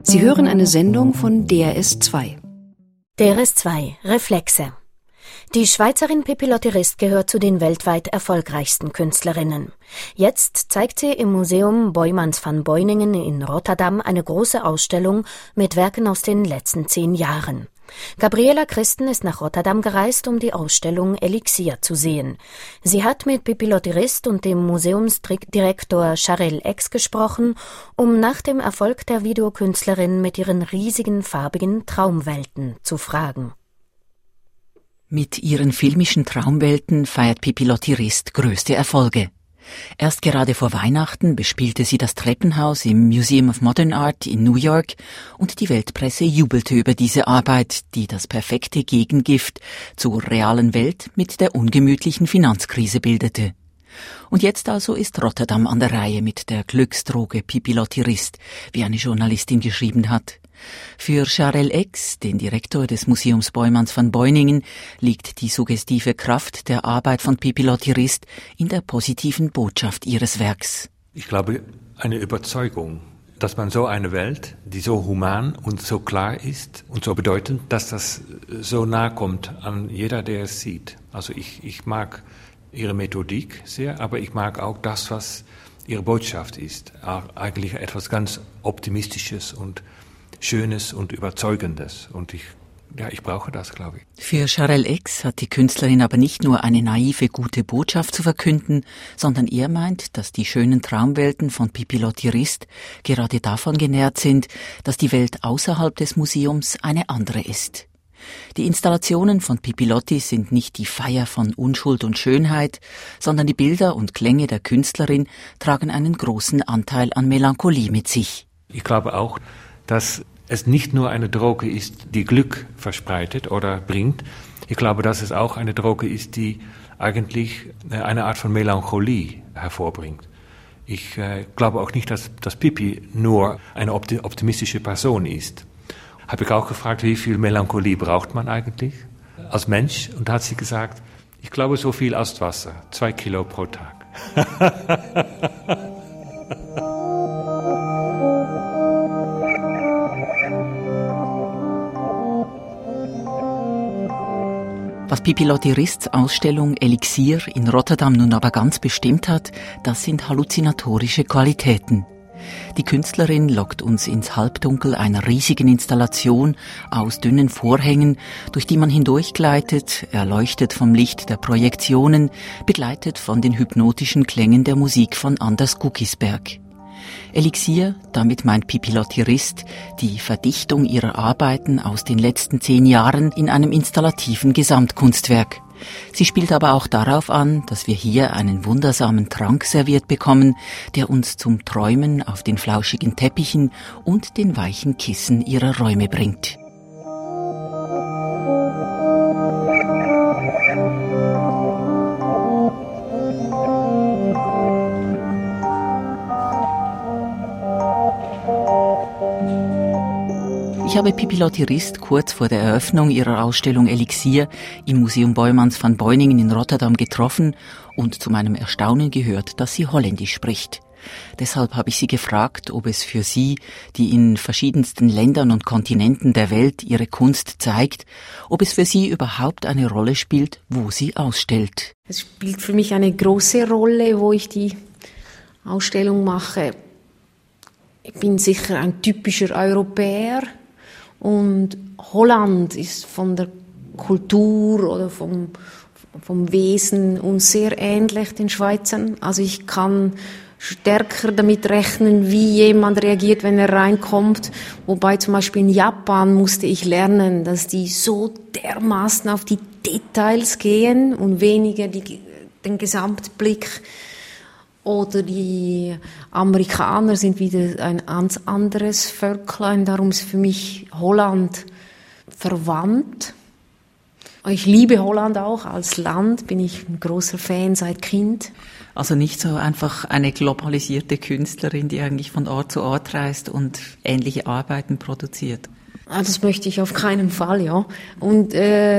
Sie hören eine Sendung von DRS2. DRS2 Reflexe. Die Schweizerin Pippi-Lotti Rist gehört zu den weltweit erfolgreichsten Künstlerinnen. Jetzt zeigt sie im Museum Boijmans van Beuningen in Rotterdam eine große Ausstellung mit Werken aus den letzten 10 Jahren. Gabriela Christen ist nach Rotterdam gereist, um die Ausstellung Elixier zu sehen. Sie hat mit Pippi-Lotti Rist und dem Museumsdirektor Charel X gesprochen, um nach dem Erfolg der Videokünstlerin mit ihren riesigen farbigen Traumwelten zu fragen. Mit ihren filmischen Traumwelten feiert Pippi-Lotti Rist größte Erfolge. Erst gerade vor Weihnachten bespielte sie das Treppenhaus im Museum of Modern Art in New York und die Weltpresse jubelte über diese Arbeit, die das perfekte Gegengift zur realen Welt mit der ungemütlichen Finanzkrise bildete. Und jetzt also ist Rotterdam an der Reihe mit der Glücksdroge Pippi-Lotti Rist, wie eine Journalistin geschrieben hat. Für Charel X, den Direktor des Museums Boijmans van Beuningen, liegt die suggestive Kraft der Arbeit von Pippi-Lotti Rist in der positiven Botschaft ihres Werks. Ich glaube, eine Überzeugung, dass man so eine Welt, die so human und so klar ist und so bedeutend, dass das so nahe kommt an jeder, der es sieht. Also ich mag ihre Methodik sehr, aber ich mag auch das, was ihre Botschaft ist. Eigentlich etwas ganz Optimistisches und Schönes und Überzeugendes. Und ich brauche das, glaube ich. Für Charel X hat die Künstlerin aber nicht nur eine naive, gute Botschaft zu verkünden, sondern er meint, dass die schönen Traumwelten von Pippi-Lotti Rist gerade davon genährt sind, dass die Welt außerhalb des Museums eine andere ist. Die Installationen von Pippi-Lotti sind nicht die Feier von Unschuld und Schönheit, sondern die Bilder und Klänge der Künstlerin tragen einen großen Anteil an Melancholie mit sich. Ich glaube auch, dass es nicht nur eine Droge ist, die Glück verspreitet oder bringt. Ich glaube, dass es auch eine Droge ist, die eigentlich eine Art von Melancholie hervorbringt. Ich glaube auch nicht, dass Pippi nur eine optimistische Person ist. Habe ich auch gefragt, wie viel Melancholie braucht man eigentlich als Mensch? Und da hat sie gesagt, ich glaube so viel als Wasser, 2 Kilo pro Tag. Was Pippi-Lotti Rists Ausstellung Elixier in Rotterdam nun aber ganz bestimmt hat, das sind halluzinatorische Qualitäten. Die Künstlerin lockt uns ins Halbdunkel einer riesigen Installation aus dünnen Vorhängen, durch die man hindurchgleitet, erleuchtet vom Licht der Projektionen, begleitet von den hypnotischen Klängen der Musik von Anders Guggisberg. Elixier, damit meint Pippi-Lotti Rist die Verdichtung ihrer Arbeiten aus den letzten 10 Jahren in einem installativen Gesamtkunstwerk. Sie spielt aber auch darauf an, dass wir hier einen wundersamen Trank serviert bekommen, der uns zum Träumen auf den flauschigen Teppichen und den weichen Kissen ihrer Räume bringt. Ich habe Pippi-Lotti Rist kurz vor der Eröffnung ihrer Ausstellung Elixier im Museum Boijmans van Beuningen in Rotterdam getroffen und zu meinem Erstaunen gehört, dass sie Holländisch spricht. Deshalb habe ich sie gefragt, ob es für sie, die in verschiedensten Ländern und Kontinenten der Welt ihre Kunst zeigt, ob es für sie überhaupt eine Rolle spielt, wo sie ausstellt. Es spielt für mich eine große Rolle, wo ich die Ausstellung mache. Ich bin sicher ein typischer Europäer. Und Holland ist von der Kultur oder vom Wesen uns sehr ähnlich den Schweizern. Also ich kann stärker damit rechnen, wie jemand reagiert, wenn er reinkommt. Wobei zum Beispiel in Japan musste ich lernen, dass die so dermaßen auf die Details gehen und weniger den Gesamtblick. Oder die Amerikaner sind wieder ein ganz anderes Völklein. Darum ist für mich Holland verwandt. Ich liebe Holland auch als Land, bin ich ein großer Fan seit Kind. Also nicht so einfach eine globalisierte Künstlerin, die eigentlich von Ort zu Ort reist und ähnliche Arbeiten produziert. Das möchte ich auf keinen Fall, ja. Und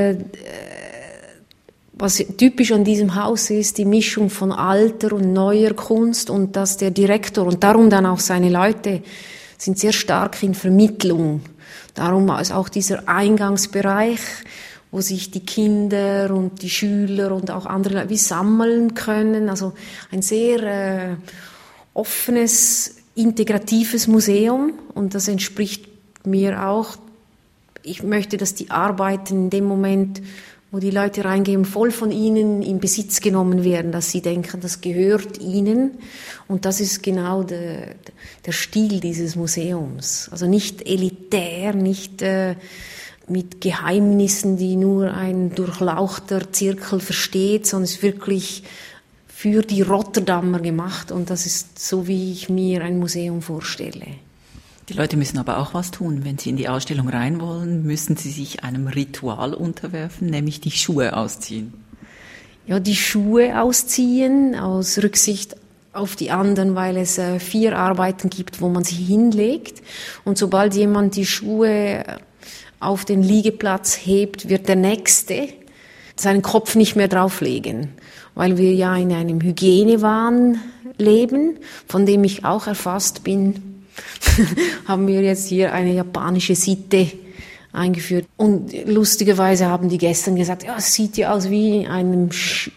was typisch an diesem Haus ist, die Mischung von alter und neuer Kunst und dass der Direktor und darum dann auch seine Leute sind sehr stark in Vermittlung. Darum ist auch dieser Eingangsbereich, wo sich die Kinder und die Schüler und auch andere Leute wie sammeln können. Also ein sehr offenes, integratives Museum, und das entspricht mir auch. Ich möchte, dass die Arbeiten in dem Moment, wo die Leute reingehen, voll von ihnen in Besitz genommen werden, dass sie denken, das gehört ihnen. Und das ist genau der Stil dieses Museums. Also nicht elitär, nicht mit Geheimnissen, die nur ein durchlauchter Zirkel versteht, sondern es ist wirklich für die Rotterdamer gemacht. Und das ist so, wie ich mir ein Museum vorstelle. Die Leute müssen aber auch was tun. Wenn sie in die Ausstellung rein wollen, müssen sie sich einem Ritual unterwerfen, nämlich die Schuhe ausziehen. Ja, die Schuhe ausziehen, aus Rücksicht auf die anderen, weil es 4 Arbeiten gibt, wo man sie hinlegt. Und sobald jemand die Schuhe auf den Liegeplatz hebt, wird der Nächste seinen Kopf nicht mehr drauflegen, weil wir ja in einem Hygienewahn leben, von dem ich auch erfasst bin. Haben wir jetzt hier eine japanische Sitte eingeführt. Und lustigerweise haben die gestern gesagt, ja, es sieht ja aus wie in einem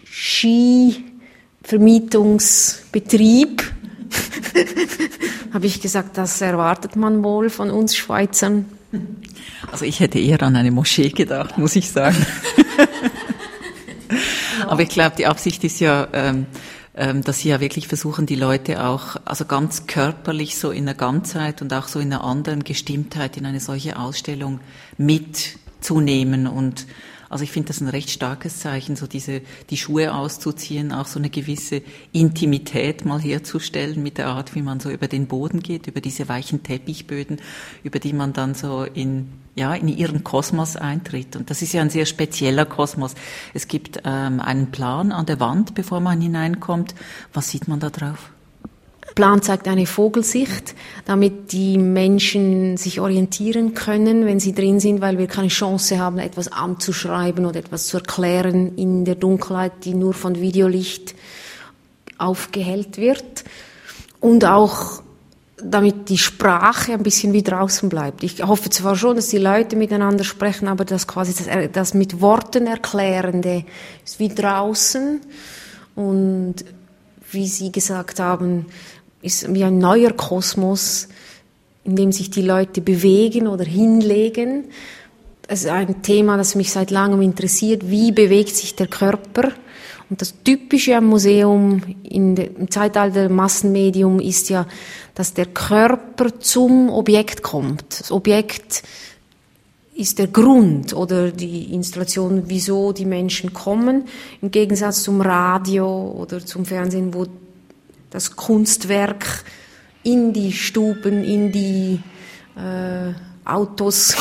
Skivermietungsbetrieb. Habe ich gesagt, das erwartet man wohl von uns Schweizern. Also ich hätte eher an eine Moschee gedacht, muss ich sagen. Aber ich glaube, die Absicht ist ja, dass sie ja wirklich versuchen, die Leute auch, also ganz körperlich so in der Ganzheit und auch so in einer anderen Gestimmtheit in eine solche Ausstellung mitzunehmen. Und also ich finde das ein recht starkes Zeichen, so die Schuhe auszuziehen, auch so eine gewisse Intimität mal herzustellen mit der Art, wie man so über den Boden geht, über diese weichen Teppichböden, über die man dann so in ihren Kosmos eintritt. Und das ist ja ein sehr spezieller Kosmos. Es gibt einen Plan an der Wand, bevor man hineinkommt. Was sieht man da drauf? Der Plan zeigt eine Vogelsicht, damit die Menschen sich orientieren können, wenn sie drin sind, weil wir keine Chance haben, etwas anzuschreiben oder etwas zu erklären in der Dunkelheit, die nur von Videolicht aufgehellt wird. Und auch damit die Sprache ein bisschen wie draußen bleibt. Ich hoffe zwar schon, dass die Leute miteinander sprechen, aber das quasi das mit Worten Erklärende ist wie draußen. Und wie Sie gesagt haben, ist wie ein neuer Kosmos, in dem sich die Leute bewegen oder hinlegen. Es ist ein Thema, das mich seit langem interessiert. Wie bewegt sich der Körper? Und das Typische am Museum im Zeitalter der Massenmedium ist ja, dass der Körper zum Objekt kommt. Das Objekt ist der Grund oder die Installation, wieso die Menschen kommen, im Gegensatz zum Radio oder zum Fernsehen, wo das Kunstwerk in die Stuben, in die Autos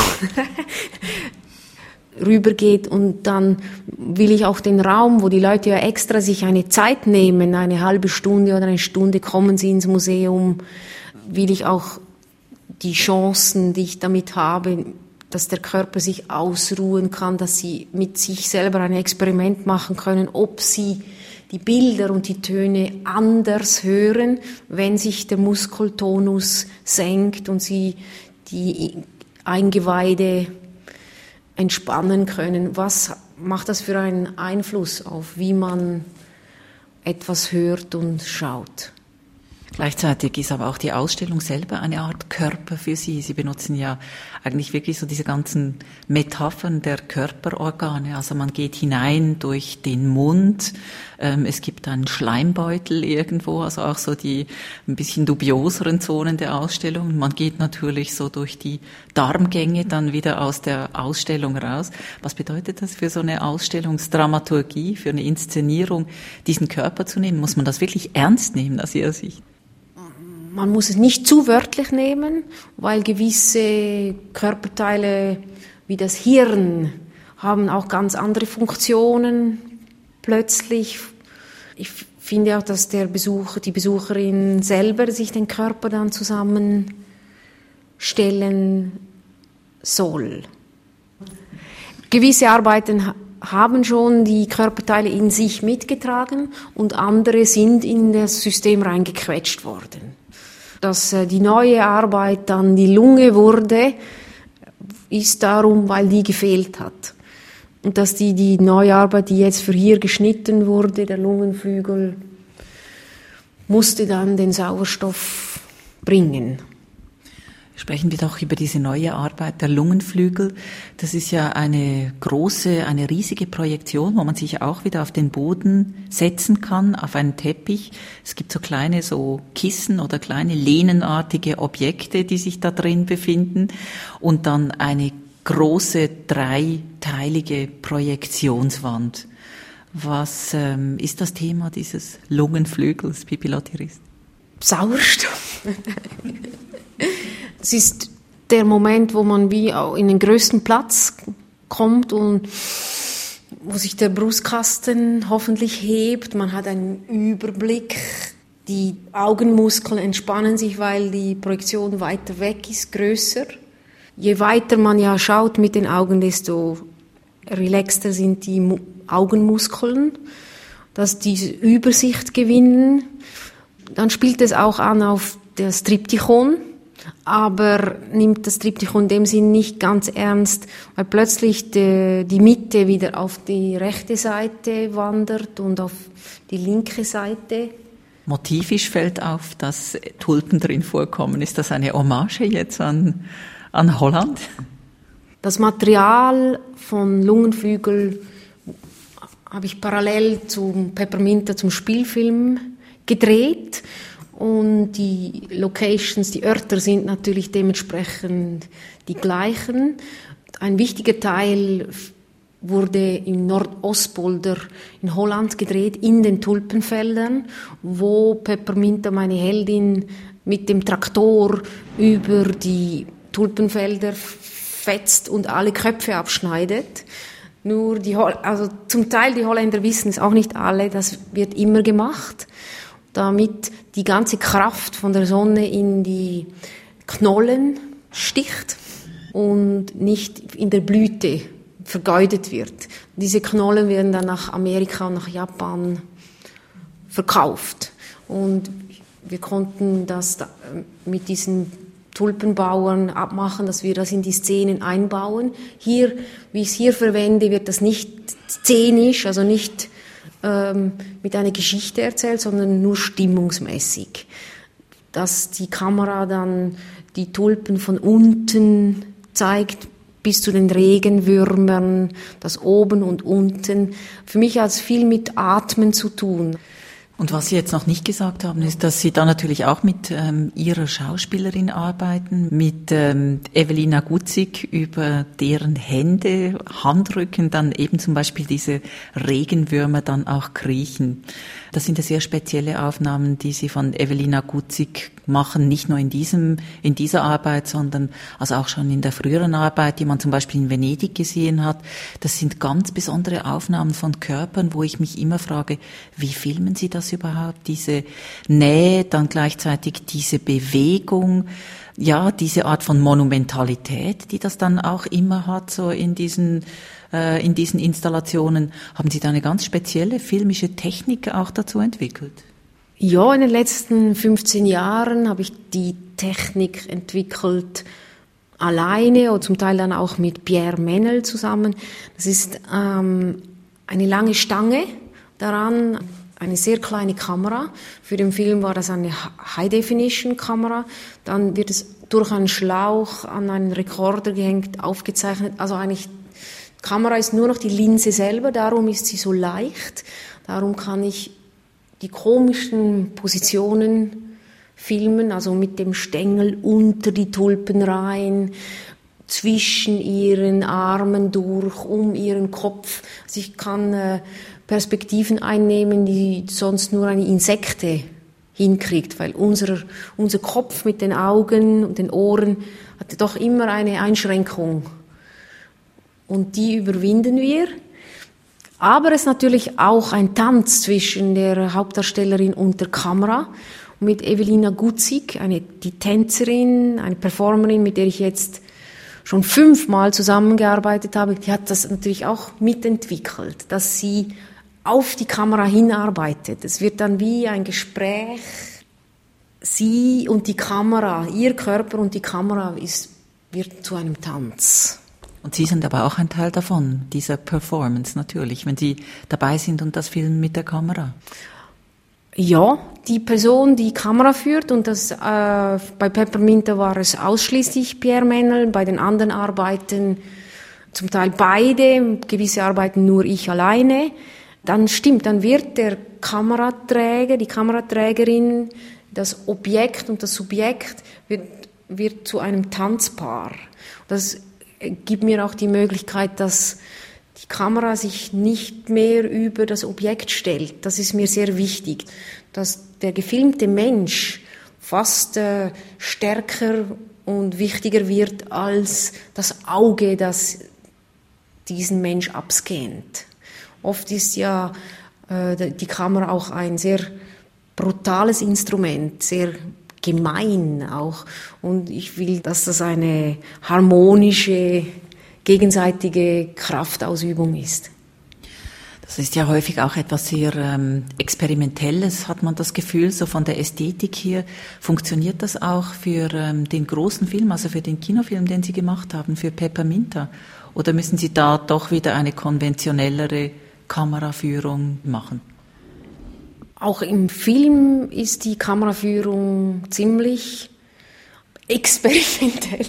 rübergeht. Und dann will ich auch den Raum, wo die Leute ja extra sich eine Zeit nehmen, eine halbe Stunde oder eine Stunde kommen sie ins Museum, will ich auch die Chancen, die ich damit habe, dass der Körper sich ausruhen kann, dass sie mit sich selber ein Experiment machen können, ob sie die Bilder und die Töne anders hören, wenn sich der Muskeltonus senkt und sie die Eingeweide entspannen können. Was macht das für einen Einfluss auf, wie man etwas hört und schaut? Gleichzeitig ist aber auch die Ausstellung selber eine Art Körper für Sie. Sie benutzen ja eigentlich wirklich so diese ganzen Metaphern der Körperorgane. Also man geht hinein durch den Mund. Es gibt einen Schleimbeutel irgendwo, also auch so die ein bisschen dubioseren Zonen der Ausstellung. Man geht natürlich so durch die Darmgänge dann wieder aus der Ausstellung raus. Was bedeutet das für so eine Ausstellungsdramaturgie, für eine Inszenierung, diesen Körper zu nehmen? Muss man das wirklich ernst nehmen aus Ihrer Sicht? Man muss es nicht zu wörtlich nehmen, weil gewisse Körperteile wie das Hirn haben auch ganz andere Funktionen plötzlich. Ich finde auch, dass die Besucherin selber sich den Körper dann zusammenstellen soll. Gewisse Arbeiten haben schon die Körperteile in sich mitgetragen und andere sind in das System reingequetscht worden. Dass die neue Arbeit dann die Lunge wurde, ist darum, weil die gefehlt hat. Und dass die neue Arbeit, die jetzt für hier geschnitten wurde, der Lungenflügel, musste dann den Sauerstoff bringen. Sprechen wir doch über diese neue Arbeit, der Lungenflügel. Das ist ja eine riesige Projektion, wo man sich auch wieder auf den Boden setzen kann, auf einen Teppich. Es gibt so kleine Kissen oder kleine lehnenartige Objekte, die sich da drin befinden. Und dann eine große, dreiteilige Projektionswand. Was ist das Thema dieses Lungenflügels, Pipilotti Rist? Sauerstoff. Es ist der Moment, wo man wie in den größten Platz kommt und wo sich der Brustkasten hoffentlich hebt. Man hat einen Überblick. Die Augenmuskeln entspannen sich, weil die Projektion weiter weg ist, größer. Je weiter man ja schaut mit den Augen, desto relaxter sind die Augenmuskeln, dass diese Übersicht gewinnen. Dann spielt es auch an auf das Triptychon, aber nimmt das Triptychon in dem Sinn nicht ganz ernst, weil plötzlich die Mitte wieder auf die rechte Seite wandert und auf die linke Seite. Motivisch fällt auf, dass Tulpen drin vorkommen. Ist das eine Hommage jetzt an Holland? Das Material von Lungenflügel habe ich parallel zum Pepperminta, zum Spielfilm gedreht. Und die Locations, die Örter sind natürlich dementsprechend die gleichen. Ein wichtiger Teil wurde im Nordostpolder in Holland gedreht, in den Tulpenfeldern, wo Pepperminta, meine Heldin, mit dem Traktor über die Tulpenfelder fetzt und alle Köpfe abschneidet. Nur zum Teil die Holländer wissen es, auch nicht alle, das wird immer gemacht, damit die ganze Kraft von der Sonne in die Knollen sticht und nicht in der Blüte vergeudet wird. Diese Knollen werden dann nach Amerika und nach Japan verkauft. Und wir konnten das mit diesen Tulpenbauern abmachen, dass wir das in die Szenen einbauen. Hier, wie ich es hier verwende, wird das nicht szenisch, also nicht mit einer Geschichte erzählt, sondern nur stimmungsmäßig. Dass die Kamera dann die Tulpen von unten zeigt, bis zu den Regenwürmern, das oben und unten. Für mich hat es viel mit Atmen zu tun. Und was Sie jetzt noch nicht gesagt haben, ist, dass Sie da natürlich auch mit Ihrer Schauspielerin arbeiten, mit Evelina Gutzig, über deren Handrücken dann eben zum Beispiel diese Regenwürmer dann auch kriechen. Das sind ja sehr spezielle Aufnahmen, die Sie von Evelina Gutzig machen, nicht nur in dieser Arbeit, sondern also auch schon in der früheren Arbeit, die man zum Beispiel in Venedig gesehen hat. Das sind ganz besondere Aufnahmen von Körpern, wo ich mich immer frage, wie filmen Sie das überhaupt? Diese Nähe, dann gleichzeitig diese Bewegung, ja, diese Art von Monumentalität, die das dann auch immer hat, so in diesen Installationen. Haben Sie da eine ganz spezielle filmische Technik auch dazu entwickelt? Ja, in den letzten 15 Jahren habe ich die Technik entwickelt, alleine oder zum Teil dann auch mit Pierre Menel zusammen. Das ist eine lange Stange, daran eine sehr kleine Kamera. Für den Film war das eine High-Definition-Kamera. Dann wird es durch einen Schlauch an einen Rekorder gehängt, aufgezeichnet. Also eigentlich, die Kamera ist nur noch die Linse selber, darum ist sie so leicht. Darum kann ich die komischen Positionen filmen, also mit dem Stängel unter die Tulpen rein, zwischen ihren Armen durch, um ihren Kopf. Also ich kann Perspektiven einnehmen, die sonst nur eine Insekte hinkriegt, weil unser Kopf mit den Augen und den Ohren hat doch immer eine Einschränkung. Und die überwinden wir. Aber es ist natürlich auch ein Tanz zwischen der Hauptdarstellerin und der Kamera. Und mit Evelina Gutzig, die Tänzerin, eine Performerin, mit der ich jetzt schon 5-mal zusammengearbeitet habe, die hat das natürlich auch mitentwickelt, dass sie auf die Kamera hinarbeitet. Es wird dann wie ein Gespräch sie und die Kamera, ihr Körper und die Kamera wird zu einem Tanz. Und Sie sind aber auch ein Teil davon, dieser Performance natürlich, wenn Sie dabei sind und das filmen mit der Kamera. Ja, die Person, die Kamera führt, und bei Pepperminta war es ausschließlich Pierre Mennel, bei den anderen Arbeiten zum Teil beide, gewisse Arbeiten nur ich alleine. Dann wird der Kameraträger, die Kameraträgerin, das Objekt und das Subjekt wird zu einem Tanzpaar. Das gibt mir auch die Möglichkeit, dass die Kamera sich nicht mehr über das Objekt stellt. Das ist mir sehr wichtig, dass der gefilmte Mensch fast stärker und wichtiger wird als das Auge, das diesen Mensch abscannt. Oft ist ja die Kamera auch ein sehr brutales Instrument, sehr gemein auch. Und ich will, dass das eine harmonische, gegenseitige Kraftausübung ist. Das ist ja häufig auch etwas sehr Experimentelles, hat man das Gefühl, so von der Ästhetik her. Funktioniert das auch für den großen Film, also für den Kinofilm, den Sie gemacht haben, für Pepperminta? Oder müssen Sie da doch wieder eine konventionellere Kameraführung machen? Auch im Film ist die Kameraführung ziemlich experimentell.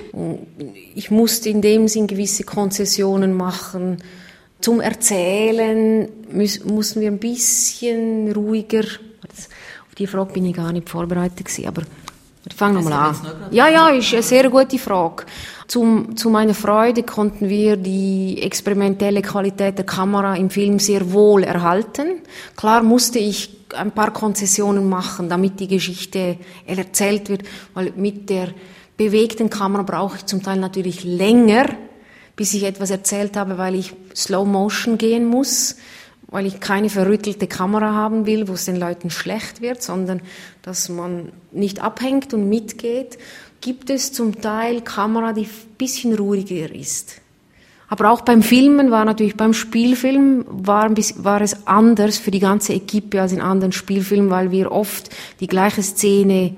Ich musste in dem Sinn gewisse Konzessionen machen. Zum Erzählen mussten wir ein bisschen ruhiger. Auf die Frage bin ich gar nicht vorbereitet gewesen, aber wir fangen nochmal an. Ja, ist eine sehr gute Frage. Zu meiner Freude konnten wir die experimentelle Qualität der Kamera im Film sehr wohl erhalten. Klar musste ich ein paar Konzessionen machen, damit die Geschichte erzählt wird, weil mit der bewegten Kamera brauche ich zum Teil natürlich länger, bis ich etwas erzählt habe, weil ich Slow Motion gehen muss, weil ich keine verrüttelte Kamera haben will, wo es den Leuten schlecht wird, sondern dass man nicht abhängt und mitgeht. Gibt es zum Teil Kamera, die ein bisschen ruhiger ist. Aber auch beim Filmen beim Spielfilm war es anders für die ganze Equipe als in anderen Spielfilmen, weil wir oft die gleiche Szene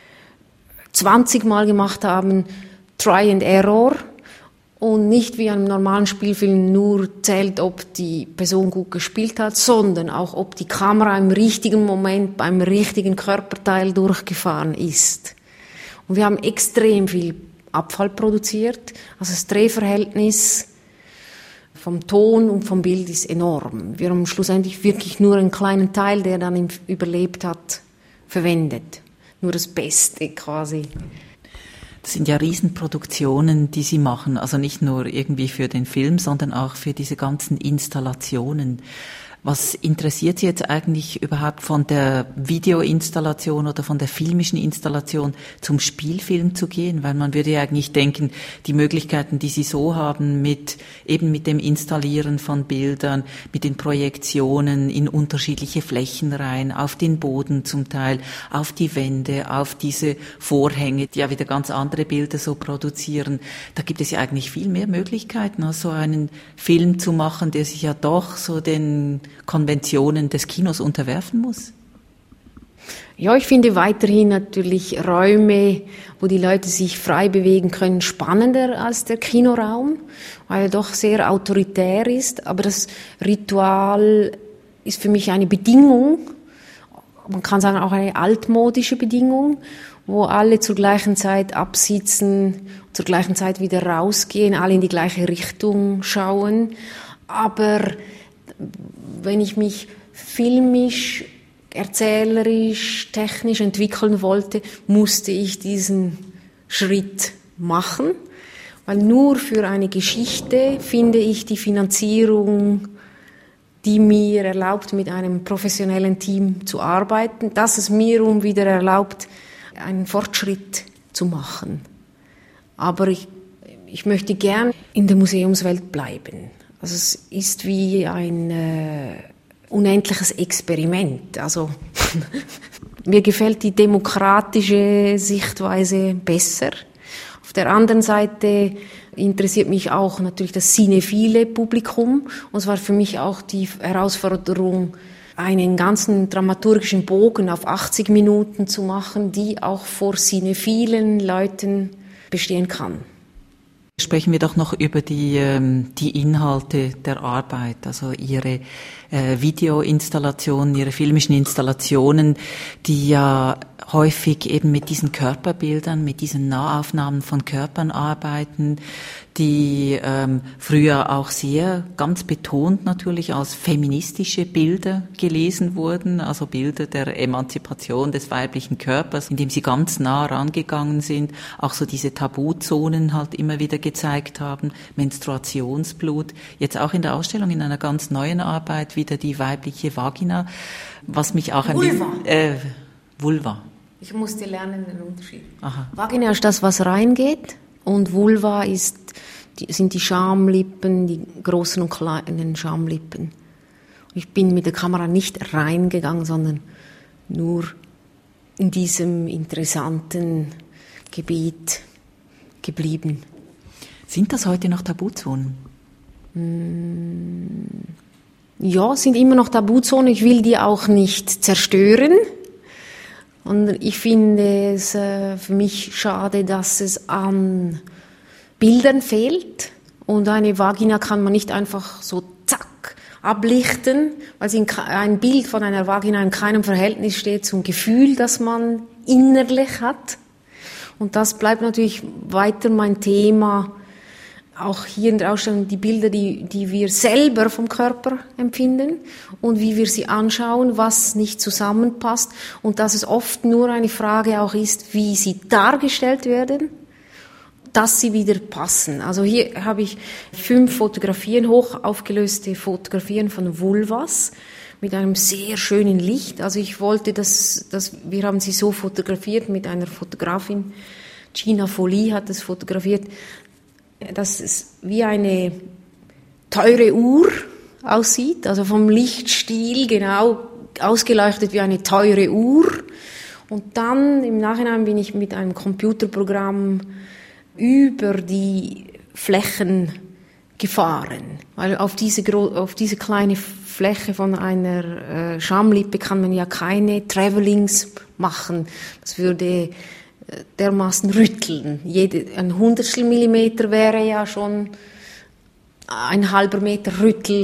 20 Mal gemacht haben, Try and Error, und nicht wie einem normalen Spielfilm nur zählt, ob die Person gut gespielt hat, sondern auch, ob die Kamera im richtigen Moment beim richtigen Körperteil durchgefahren ist. Und wir haben extrem viel Abfall produziert. Also das Drehverhältnis vom Ton und vom Bild ist enorm. Wir haben schlussendlich wirklich nur einen kleinen Teil, der dann überlebt hat, verwendet. Nur das Beste quasi. Das sind ja Riesenproduktionen, die Sie machen. Also nicht nur irgendwie für den Film, sondern auch für diese ganzen Installationen. Was interessiert Sie jetzt eigentlich überhaupt von der Videoinstallation oder von der filmischen Installation zum Spielfilm zu gehen? Weil man würde ja eigentlich denken, die Möglichkeiten, die Sie so haben mit dem Installieren von Bildern, mit den Projektionen in unterschiedliche Flächen rein, auf den Boden zum Teil, auf die Wände, auf diese Vorhänge, die ja wieder ganz andere Bilder so produzieren. Da gibt es ja eigentlich viel mehr Möglichkeiten, als so einen Film zu machen, der sich ja doch so den Konventionen des Kinos unterwerfen muss? Ja, ich finde weiterhin natürlich Räume, wo die Leute sich frei bewegen können, spannender als der Kinoraum, weil er doch sehr autoritär ist. Aber das Ritual ist für mich eine Bedingung, man kann sagen auch eine altmodische Bedingung, wo alle zur gleichen Zeit absitzen, zur gleichen Zeit wieder rausgehen, alle in die gleiche Richtung schauen. Aber wenn ich mich filmisch, erzählerisch, technisch entwickeln wollte, musste ich diesen Schritt machen, weil nur für eine Geschichte finde ich die Finanzierung, die mir erlaubt, mit einem professionellen Team zu arbeiten, dass es mir wieder erlaubt, einen Fortschritt zu machen. Aber ich möchte gern in der Museumswelt bleiben. Also es ist wie ein unendliches Experiment. Also mir gefällt die demokratische Sichtweise besser. Auf der anderen Seite interessiert mich auch natürlich das cinephile Publikum. Und es war für mich auch die Herausforderung, einen ganzen dramaturgischen Bogen auf 80 Minuten zu machen, die auch vor cinephilen Leuten bestehen kann. Sprechen wir doch noch über die Inhalte der Arbeit, also Ihre Videoinstallationen, Ihre filmischen Installationen, die ja häufig eben mit diesen Körperbildern, mit diesen Nahaufnahmen von Körpern arbeiten, die früher auch sehr ganz betont natürlich als feministische Bilder gelesen wurden, also Bilder der Emanzipation des weiblichen Körpers, indem sie ganz nah rangegangen sind, auch so diese Tabuzonen halt immer wieder gezeigt haben, Menstruationsblut, jetzt auch in der Ausstellung in einer ganz neuen Arbeit wieder die weibliche Vagina, was mich auch Vulva. Ich musste lernen den Unterschied. Aha. Vagina ist das, was reingeht, und Vulva sind die Schamlippen, die großen und kleinen Schamlippen. Ich bin mit der Kamera nicht reingegangen, sondern nur in diesem interessanten Gebiet geblieben. Sind das heute noch Tabuzonen? Ja, sind immer noch Tabuzonen. Ich will die auch nicht zerstören. Und ich finde es für mich schade, dass es an Bildern fehlt. Und eine Vagina kann man nicht einfach so zack ablichten, weil ein Bild von einer Vagina in keinem Verhältnis steht zum Gefühl, das man innerlich hat. Und das bleibt natürlich weiter mein Thema. Auch hier in der Ausstellung die Bilder, die wir selber vom Körper empfinden und wie wir sie anschauen, was nicht zusammenpasst, und dass es oft nur eine Frage auch ist, wie sie dargestellt werden, dass sie wieder passen. Also hier habe ich 5 Fotografien, hoch aufgelöste Fotografien von Vulvas mit einem sehr schönen Licht. Also ich wollte, wir haben sie so fotografiert mit einer Fotografin, Gina Folli hat es fotografiert, dass es wie eine teure Uhr aussieht, also vom Lichtstiel genau ausgeleuchtet wie eine teure Uhr. Und dann im Nachhinein bin ich mit einem Computerprogramm über die Flächen gefahren, weil auf diese kleine Fläche von einer Schamlippe kann man ja keine Travelings machen. Das würde dermaßen rütteln. Ein Hundertstel Millimeter wäre ja schon ein halber Meter Rüttel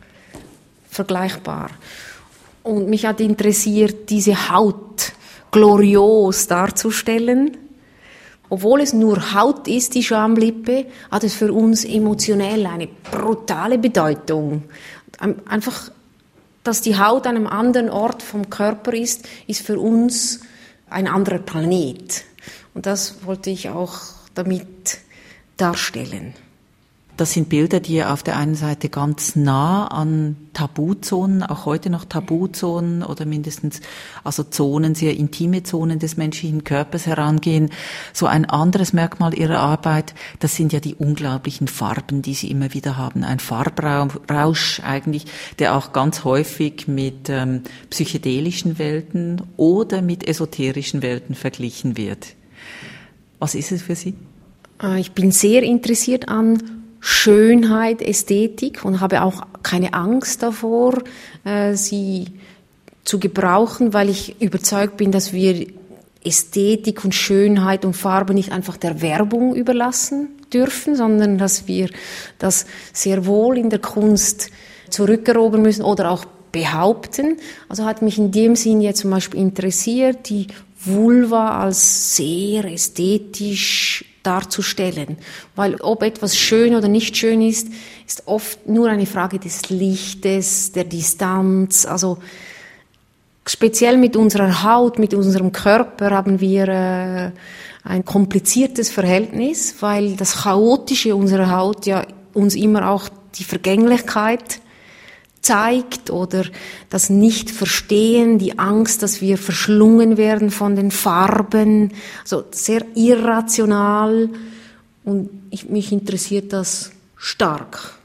vergleichbar. Und mich hat interessiert, diese Haut glorios darzustellen. Obwohl es nur Haut ist, die Schamlippe, hat es für uns emotionell eine brutale Bedeutung. Einfach, dass die Haut an einem anderen Ort vom Körper ist für uns ein anderer Planet. Und das wollte ich auch damit darstellen. Das sind Bilder, die auf der einen Seite ganz nah an Tabuzonen, auch heute noch Tabuzonen oder mindestens also Zonen, sehr intime Zonen des menschlichen Körpers herangehen. So ein anderes Merkmal Ihrer Arbeit, das sind ja die unglaublichen Farben, die Sie immer wieder haben. Ein Farbrausch eigentlich, der auch ganz häufig mit psychedelischen Welten oder mit esoterischen Welten verglichen wird. Was ist es für Sie? Ich bin sehr interessiert an Schönheit, Ästhetik und habe auch keine Angst davor, sie zu gebrauchen, weil ich überzeugt bin, dass wir Ästhetik und Schönheit und Farbe nicht einfach der Werbung überlassen dürfen, sondern dass wir das sehr wohl in der Kunst zurückerobern müssen oder auch behaupten. Also hat mich in dem Sinn jetzt zum Beispiel interessiert, die Vulva als sehr ästhetisch darzustellen. Weil ob etwas schön oder nicht schön ist oft nur eine Frage des Lichtes, der Distanz. Also speziell mit unserer Haut, mit unserem Körper haben wir ein kompliziertes Verhältnis, weil das Chaotische unserer Haut ja uns immer auch die Vergänglichkeit zeigt oder das Nicht-Verstehen, die Angst, dass wir verschlungen werden von den Farben, also sehr irrational, und mich interessiert das stark.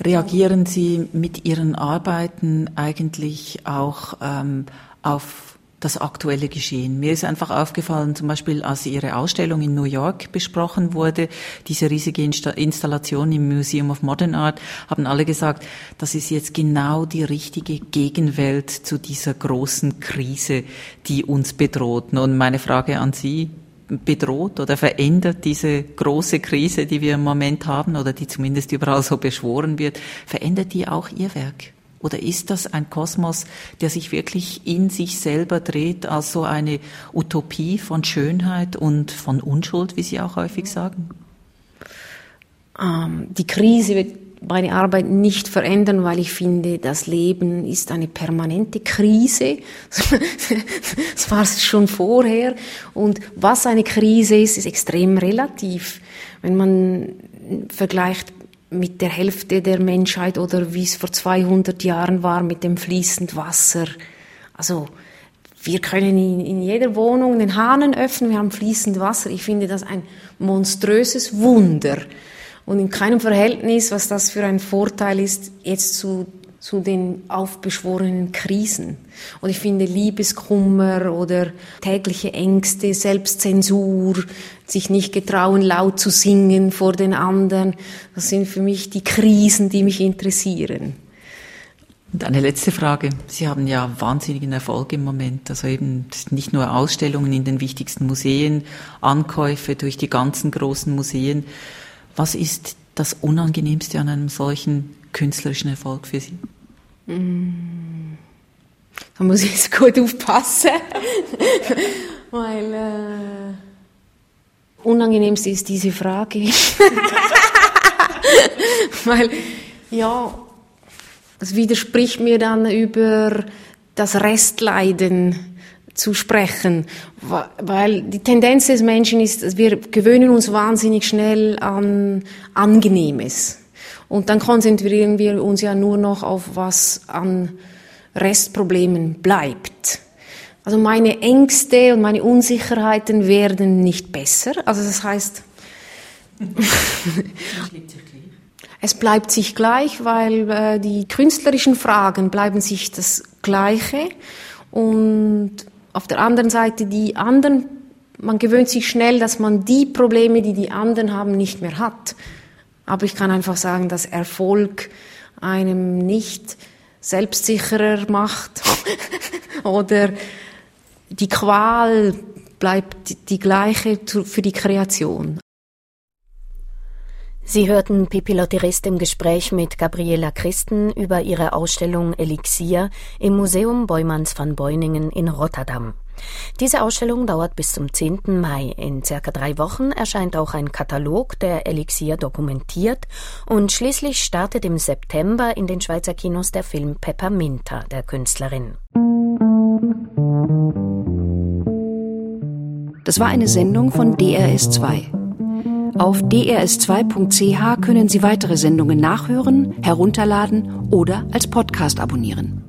Reagieren Sie mit Ihren Arbeiten eigentlich auch auf das aktuelle Geschehen. Mir ist einfach aufgefallen, zum Beispiel, als Ihre Ausstellung in New York besprochen wurde, diese riesige Installation im Museum of Modern Art, haben alle gesagt, das ist jetzt genau die richtige Gegenwelt zu dieser großen Krise, die uns bedroht. Nun, meine Frage an Sie, bedroht oder verändert diese große Krise, die wir im Moment haben oder die zumindest überall so beschworen wird, verändert die auch Ihr Werk? Oder ist das ein Kosmos, der sich wirklich in sich selber dreht, als so eine Utopie von Schönheit und von Unschuld, wie Sie auch häufig sagen? Die Krise wird meine Arbeit nicht verändern, weil ich finde, das Leben ist eine permanente Krise. Das war es schon vorher. Und was eine Krise ist extrem relativ. Wenn man vergleicht mit der Hälfte der Menschheit oder wie es vor 200 Jahren war mit dem fließend Wasser. Also wir können in jeder Wohnung den Hahn öffnen, wir haben fließend Wasser. Ich finde das ein monströses Wunder. Und in keinem Verhältnis, was das für ein Vorteil ist, jetzt zu den aufbeschworenen Krisen. Und ich finde Liebeskummer oder tägliche Ängste, Selbstzensur, sich nicht getrauen, laut zu singen vor den anderen, das sind für mich die Krisen, die mich interessieren. Und eine letzte Frage. Sie haben ja wahnsinnigen Erfolg im Moment. Also eben nicht nur Ausstellungen in den wichtigsten Museen, Ankäufe durch die ganzen großen Museen. Was ist das Unangenehmste an einem solchen künstlerischen Erfolg für Sie? Da muss ich jetzt gut aufpassen, weil unangenehmste ist diese Frage. Weil, ja, das widerspricht mir dann über das Restleiden zu sprechen, weil die Tendenz des Menschen ist, wir gewöhnen uns wahnsinnig schnell an Angenehmes. Und dann konzentrieren wir uns ja nur noch auf was an Restproblemen bleibt. Also meine Ängste und meine Unsicherheiten werden nicht besser. Also das heißt, es bleibt sich gleich, weil die künstlerischen Fragen bleiben sich das Gleiche. Und auf der anderen Seite die anderen, man gewöhnt sich schnell, dass man die Probleme, die die anderen haben, nicht mehr hat. Aber ich kann einfach sagen, dass Erfolg einem nicht selbstsicherer macht oder die Qual bleibt die gleiche für die Kreation. Sie hörten Pippi Lotterist im Gespräch mit Gabriela Christen über ihre Ausstellung Elixier im Museum Boijmans van Beuningen in Rotterdam. Diese Ausstellung dauert bis zum 10. Mai. In circa 3 Wochen erscheint auch ein Katalog, der Elixier dokumentiert, und schließlich startet im September in den Schweizer Kinos der Film Pepperminta der Künstlerin. Das war eine Sendung von DRS2. Auf drs2.ch können Sie weitere Sendungen nachhören, herunterladen oder als Podcast abonnieren.